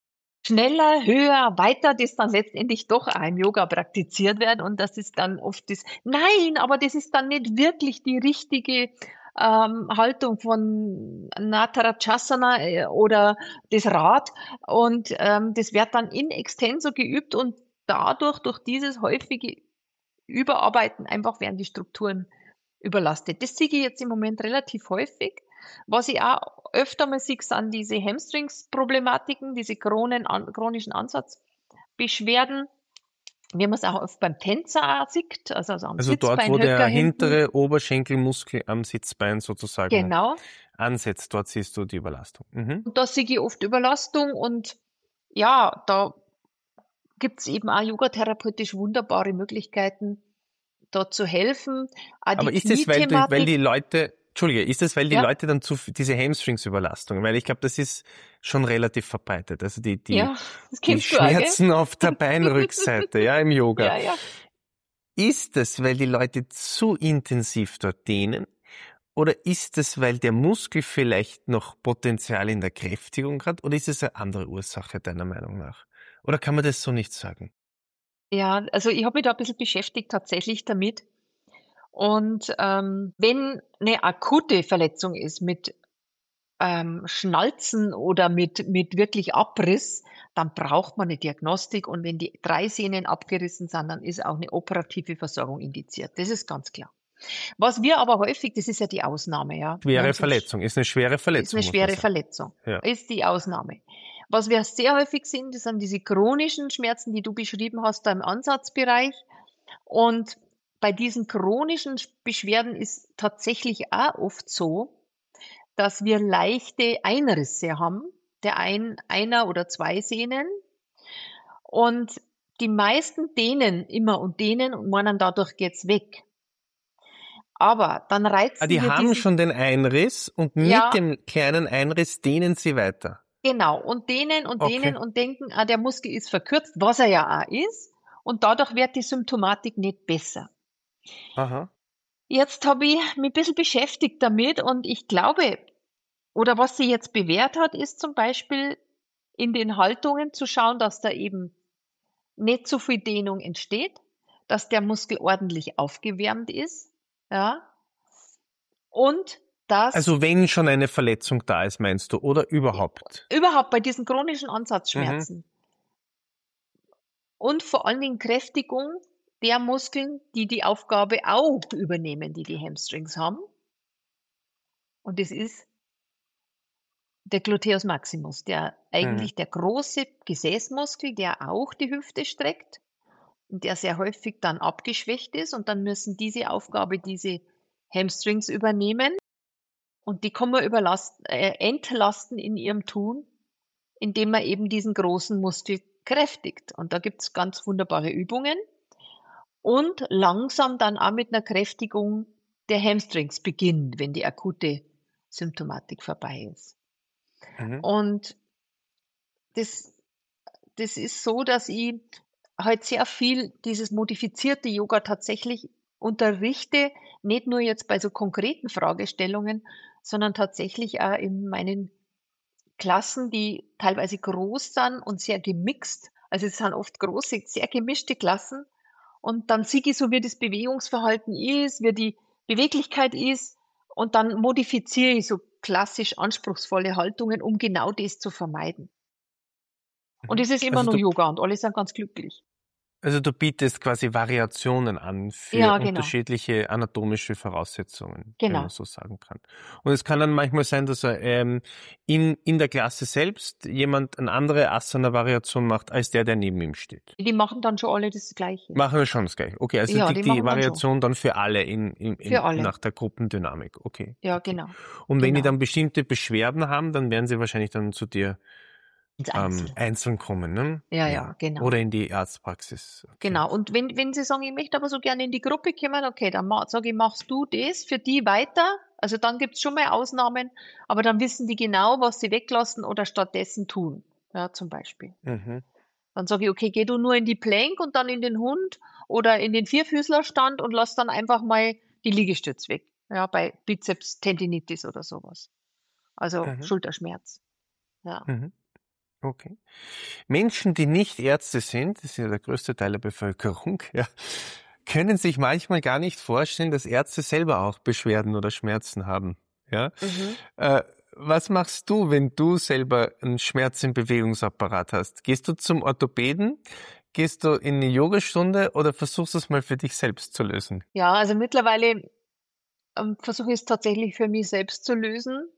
schneller, höher, weiter, das dann letztendlich doch auch im Yoga praktiziert wird und das ist dann oft das, nein, aber das ist dann nicht wirklich die richtige Haltung von Natarajasana oder das Rad und das wird dann in extenso geübt und dadurch, durch dieses häufige Überarbeiten, einfach werden die Strukturen überlastet. Das sehe ich jetzt im Moment relativ häufig. Was ich auch öfter mal sehe, sind diese Hamstrings-Problematiken, diese chronischen Ansatzbeschwerden, wie man es auch oft beim Tänzer auch sieht, also am Also dort, Sitzbein, wo der Höcker hinten. hintere Oberschenkelmuskel am Sitzbein sozusagen Genau. ansetzt, dort siehst du die Überlastung. Mhm. Und da sehe ich oft Überlastung und ja, da gibt es eben auch yogatherapeutisch wunderbare Möglichkeiten, da zu helfen. Auch die Aber ist es, weil die Kniethematik, Leute, Entschuldige, ist es, weil die ja, Leute dann diese Hamstrings-Überlastung, weil ich glaube, das ist schon relativ verbreitet, also ja, das die kennst du auch, gell? Schmerzen auf der Beinrückseite, ja, im Yoga. Ja, ja. Ist es, weil die Leute zu intensiv dort dehnen? Oder ist es, weil der Muskel vielleicht noch Potenzial in der Kräftigung hat? Oder ist es eine andere Ursache deiner Meinung nach? Oder kann man das so nicht sagen? Ja, also ich habe mich da ein bisschen beschäftigt tatsächlich damit. Und wenn eine akute Verletzung ist mit Schnalzen oder mit wirklich Abriss, dann braucht man eine Diagnostik. Und wenn die 3 Sehnen abgerissen sind, dann ist auch eine operative Versorgung indiziert. Das ist ganz klar. Was wir aber häufig, das ist ja die Ausnahme, ja. Wir haben Schwere so Verletzung. Ist eine schwere ist Verletzung, eine muss man schwere sagen. Verletzung, Ja. ist die Ausnahme. Was wir sehr häufig sehen, das sind diese chronischen Schmerzen, die du beschrieben hast, da im Ansatzbereich. Und bei diesen chronischen Beschwerden ist tatsächlich auch oft so, dass wir leichte Einrisse haben, einer oder 2 Sehnen. Und die meisten dehnen immer und dehnen und meinen, dadurch geht's weg. Aber dann reizen Die wir haben schon den Einriss und mit ja, dem kleinen Einriss dehnen sie weiter. genau, und dehnen und Okay. dehnen und denken, der Muskel ist verkürzt, was er ja auch ist. Und dadurch wird die Symptomatik nicht besser. Aha. Jetzt habe ich mich ein bisschen beschäftigt damit und ich glaube, oder was sie jetzt bewährt hat, ist zum Beispiel in den Haltungen zu schauen, dass da eben nicht so viel Dehnung entsteht, dass der Muskel ordentlich aufgewärmt ist, ja, und dass Also wenn schon eine Verletzung da ist, meinst du, oder überhaupt? überhaupt bei diesen chronischen Mhm. Ansatzschmerzen und vor allen Dingen Kräftigung der Muskeln, die die Aufgabe auch übernehmen, die die Hamstrings haben. Und das ist der Gluteus maximus, der Mhm. eigentlich der große Gesäßmuskel, der auch die Hüfte streckt und der sehr häufig dann abgeschwächt ist und dann müssen diese Aufgabe diese Hamstrings übernehmen und die kann man entlasten in ihrem Tun, indem man eben diesen großen Muskel kräftigt. Und da gibt's ganz wunderbare Übungen und langsam dann auch mit einer Kräftigung der Hamstrings beginnt, wenn die akute Symptomatik vorbei ist. Mhm. Und das das ist so, dass ich halt sehr viel dieses modifizierte Yoga tatsächlich unterrichte, nicht nur jetzt bei so konkreten Fragestellungen, sondern tatsächlich auch in meinen Klassen, die teilweise groß sind und sehr gemixt. Also es sind oft große, sehr gemischte Klassen. Und dann sehe ich so, wie das Bewegungsverhalten ist, wie die Beweglichkeit ist. Und dann modifiziere ich so klassisch anspruchsvolle Haltungen, um genau das zu vermeiden. Und Mhm. es ist immer nur Yoga und alle sind ganz glücklich. Also du bietest quasi Variationen an für Ja, genau, unterschiedliche anatomische Voraussetzungen, wenn man genau. so sagen kann. Und es kann dann manchmal sein, dass in der Klasse selbst jemand eine andere Asana-Variation macht, als der neben ihm steht. Die machen dann schon alle das Gleiche. Machen wir schon das Gleiche. Okay, also Ja, die die machen dann schon. Variation dann für alle Für alle. nach der Gruppendynamik. Okay, Ja, okay. genau, Und wenn die genau. dann bestimmte Beschwerden haben, dann werden sie wahrscheinlich dann zu dir Ins Einzel. einzeln kommen, ne? Ja, Ja. ja, genau. Oder in die Arztpraxis. Okay. Genau. Und wenn Sie sagen, ich möchte aber so gerne in die Gruppe kommen, okay, dann sage ich, machst du das für die weiter? Also dann gibt's schon mal Ausnahmen, aber dann wissen die genau, was sie weglassen oder stattdessen tun. Ja, zum Beispiel. Mhm. Dann sage ich, okay, geh du nur in die Plank und dann in den Hund oder in den Vierfüßlerstand und lass dann einfach mal die Liegestütz weg. Ja, bei Bizeps Tendinitis oder sowas. Also Mhm. Schulterschmerz. Ja. Mhm. Okay. Menschen, die nicht Ärzte sind, das ist ja der größte Teil der Bevölkerung, ja, können sich manchmal gar nicht vorstellen, dass Ärzte selber auch Beschwerden oder Schmerzen haben. Ja? Mhm. Was machst du, wenn du selber einen Schmerz im Bewegungsapparat hast? Gehst du zum Orthopäden? Gehst du in eine Yogastunde oder versuchst du es mal für dich selbst zu lösen? Ja, also mittlerweile versuche ich es tatsächlich für mich selbst zu lösen.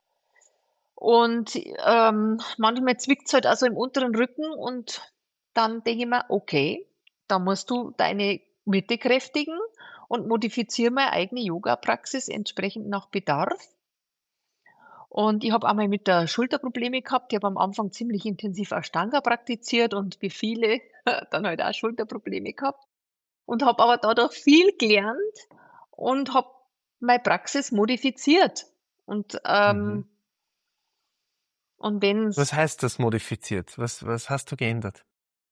Und manchmal zwickt es halt also im unteren Rücken und dann denke ich mir, okay, da musst du deine Mitte kräftigen und modifiziere meine eigene Yoga-Praxis entsprechend nach Bedarf. Und ich habe einmal mit der Schulter Probleme gehabt. Ich habe am Anfang ziemlich intensiv Ashtanga praktiziert und wie viele dann halt auch Schulterprobleme gehabt. Und habe aber dadurch viel gelernt und habe meine Praxis modifiziert. Und, Mhm. ähm, und wenn's, Was heißt das modifiziert? Was hast du geändert?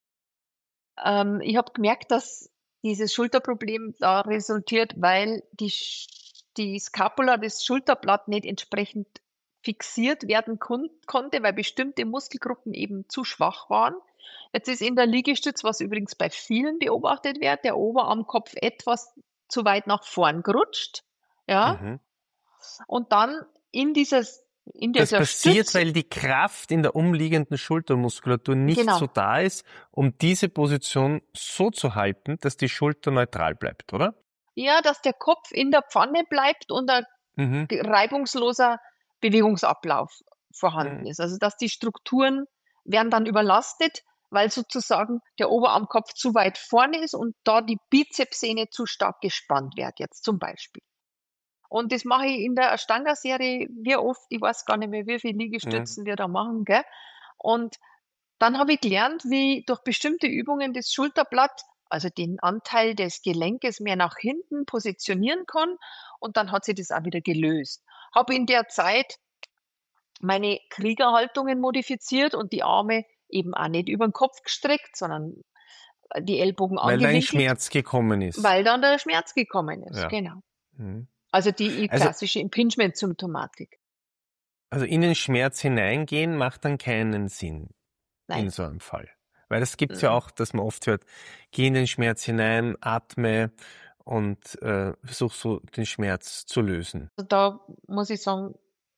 ich habe gemerkt, dass dieses Schulterproblem da resultiert, weil die Scapula, das Schulterblatt nicht entsprechend fixiert werden konnte, weil bestimmte Muskelgruppen eben zu schwach waren. Jetzt ist in der Liegestütz, was übrigens bei vielen beobachtet wird, der Oberarmkopf etwas zu weit nach vorn gerutscht, ja, Mhm. und dann in dieses, in Das dieser passiert, Stütz, weil die Kraft in der umliegenden Schultermuskulatur nicht genau, so da ist, um diese Position so zu halten, dass die Schulter neutral bleibt, oder? ja, dass der Kopf in der Pfanne bleibt und ein Mhm. reibungsloser Bewegungsablauf vorhanden Mhm. ist. Also dass die Strukturen werden dann überlastet, weil sozusagen der Oberarmkopf zu weit vorne ist und da die Bizepssehne zu stark gespannt wird, jetzt zum Beispiel. Und das mache ich in der Ashtanga-Serie wie oft, ich weiß gar nicht mehr, wie viele Mhm. Liegestützen wir da machen, gell? Und dann habe ich gelernt, wie durch bestimmte Übungen das Schulterblatt, also den Anteil des Gelenkes mehr nach hinten positionieren kann und dann hat sich das auch wieder gelöst. Habe in der Zeit meine Kriegerhaltungen modifiziert und die Arme eben auch nicht über den Kopf gestreckt, sondern die Ellbogen Weil da ein angewinkelt, Schmerz gekommen ist. weil dann der Schmerz gekommen ist. Ja. Genau. Mhm. Also die Also, klassische Impingement-Symptomatik. also in den Schmerz hineingehen macht dann keinen Sinn in Nein. so einem Fall. Weil das gibt's ja Mhm. auch, dass man oft hört, geh in den Schmerz hinein, atme und versuch so den Schmerz zu lösen. Also da muss ich sagen,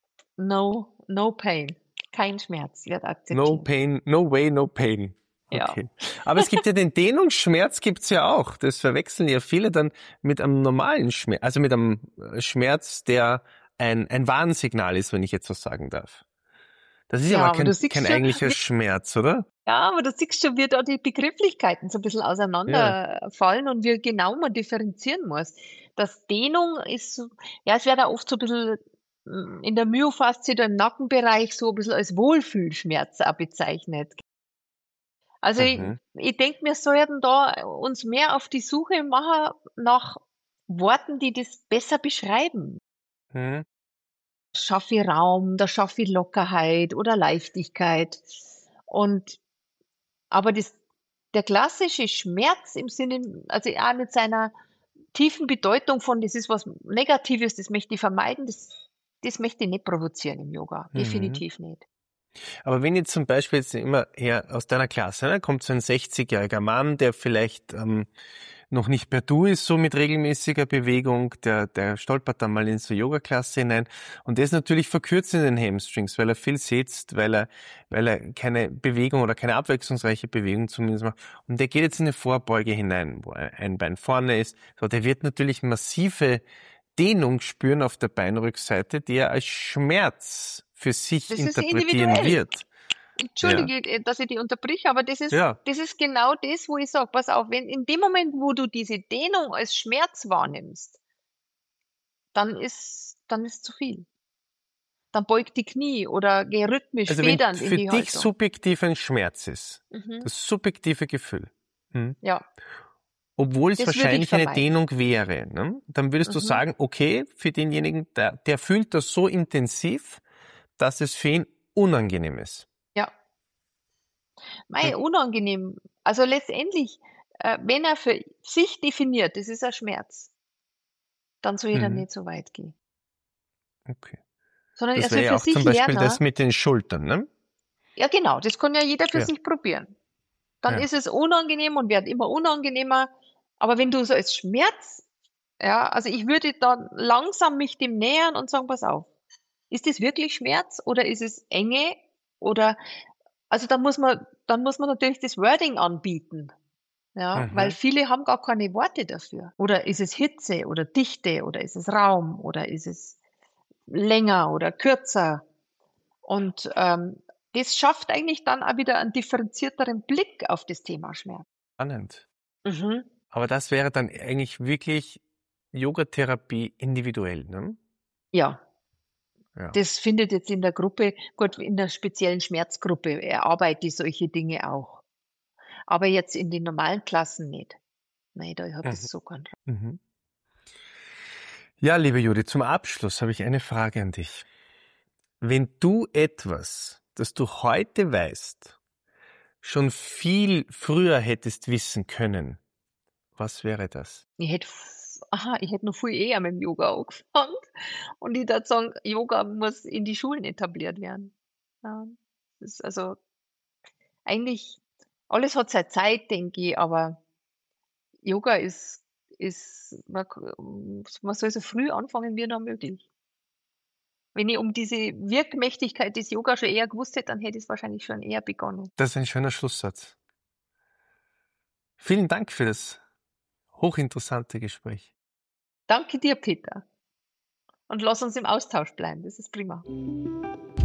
no pain. Kein Schmerz wird No akzeptiert. pain, no way, no pain. Ja. Okay. Aber es gibt ja den Dehnungsschmerz, gibt's ja auch. Das verwechseln ja viele dann mit einem normalen Schmerz, also mit einem Schmerz, der ein Warnsignal ist, wenn ich jetzt was sagen darf. Das ist ja Ja, aber aber du kein siehst schon, eigentlicher Schmerz, oder? ja, aber du siehst schon, wie da die Begrifflichkeiten so ein bisschen Ja. auseinanderfallen und wie genau man differenzieren muss. Das Dehnung ist so, ja, es wird auch oft so ein bisschen in der Myofaszie, da im Nackenbereich, so ein bisschen als Wohlfühlschmerz auch bezeichnet. Also Mhm. ich denke, wir sollten da uns mehr auf die Suche machen nach Worten, die das besser beschreiben. Mhm. Schaffe ich Raum, da schaffe ich Lockerheit oder Leichtigkeit. Und aber der klassische Schmerz im Sinne, also auch mit seiner tiefen Bedeutung von, das ist was Negatives, das möchte ich vermeiden, das möchte ich nicht provozieren im Yoga. Mhm. Definitiv nicht. Aber wenn jetzt zum Beispiel jetzt immer her aus deiner Klasse, ne, kommt so ein 60-jähriger Mann, der vielleicht noch nicht per Du ist, so mit regelmäßiger Bewegung, der stolpert dann mal in so Yoga-Klasse hinein und der ist natürlich verkürzt in den Hamstrings, weil er viel sitzt, weil er keine Bewegung oder keine abwechslungsreiche Bewegung zumindest macht und der geht jetzt in eine Vorbeuge hinein, wo ein Bein vorne ist, so, der wird natürlich massive Dehnung spüren auf der Beinrückseite, die er als Schmerz für sich Das ist interpretieren individuell. wird. Ja, Entschuldige, dass ich dich unterbrich, aber ja. das ist genau das, wo ich sage, pass auf, wenn in dem Moment, wo du diese Dehnung als Schmerz wahrnimmst, dann ist zu viel. Dann beug die Knie oder geh rhythmisch Also wenn federnd in für die dich Haltung. subjektiv ein Schmerz ist, Mhm. das subjektive Gefühl, hm, Ja, obwohl es das würde ich wahrscheinlich eine vermeiden. Dehnung wäre, ne, dann würdest du Mhm. sagen, okay, für denjenigen, der fühlt das so intensiv, dass es für ihn unangenehm ist. Ja, Hm, mei, unangenehm. Also letztendlich, wenn er für sich definiert, das ist ein Schmerz, dann soll ich dann mhm, nicht so weit gehen. okay. Sondern er Das soll wäre ja für auch zum sich Beispiel das lernen, mit den Schultern, ne? Ja, genau, das kann ja jeder für Ja, sich probieren. Dann ja. ist es unangenehm und wird immer unangenehmer. Aber wenn du so als Schmerz, ja, also ich würde dann langsam mich dem nähern und sagen, pass auf, ist das wirklich Schmerz oder ist es Enge oder, also dann muss man natürlich das Wording anbieten. Ja, weil Mhm. viele haben gar keine Worte dafür. Oder ist es Hitze oder Dichte oder ist es Raum oder ist es länger oder kürzer? Und das schafft eigentlich dann auch wieder einen differenzierteren Blick auf das Thema Schmerz. Spannend. Mhm. Aber das wäre dann eigentlich wirklich Yogatherapie individuell, ne? Ja, Ja. das findet jetzt in der Gruppe, gut, in der speziellen Schmerzgruppe erarbeite ich solche Dinge auch. Aber jetzt in den normalen Klassen nicht. Nein, da hat Mhm. es so keinen Raum. Mhm. Ja, liebe Judith, zum Abschluss habe ich eine Frage an dich. Wenn du etwas, das du heute weißt, schon viel früher hättest wissen können, was wäre das? Ich hätte noch viel eher mit dem Yoga angefangen. Und ich würde sagen, Yoga muss in die Schulen etabliert werden. Ja, das ist also eigentlich, alles hat seine Zeit, denke ich, aber Yoga man soll so früh anfangen wie nur möglich. Wenn ich um diese Wirkmächtigkeit des Yoga schon eher gewusst hätte, dann hätte ich es wahrscheinlich schon eher begonnen. Das ist ein schöner Schlusssatz. Vielen Dank für das hochinteressante Gespräch. Danke dir, Peter. Und lass uns im Austausch bleiben. Das ist prima.